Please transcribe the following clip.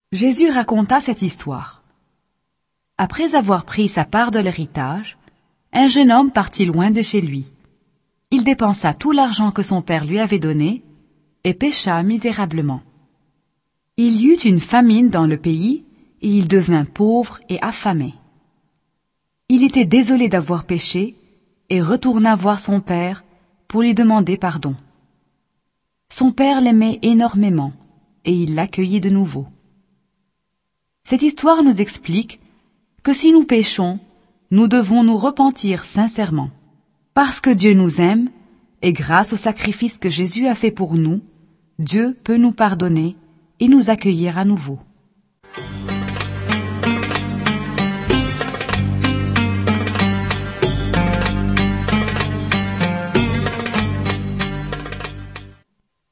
Jésus raconta cette histoire. Après avoir pris sa part de l'héritage, un jeune homme partit loin de chez lui. Il dépensa tout l'argent que son père lui avait donné et pécha misérablement. Il y eut une famine dans le pays et il devint pauvre et affamé. Il était désolé d'avoir péché et retourna voir son père pour lui demander pardon. Son père l'aimait énormément et il l'accueillit de nouveau. Cette histoire nous explique que si nous péchons, nous devons nous repentir sincèrement. Parce que Dieu nous aime, et grâce au sacrifice que Jésus a fait pour nous, Dieu peut nous pardonner et nous accueillir à nouveau.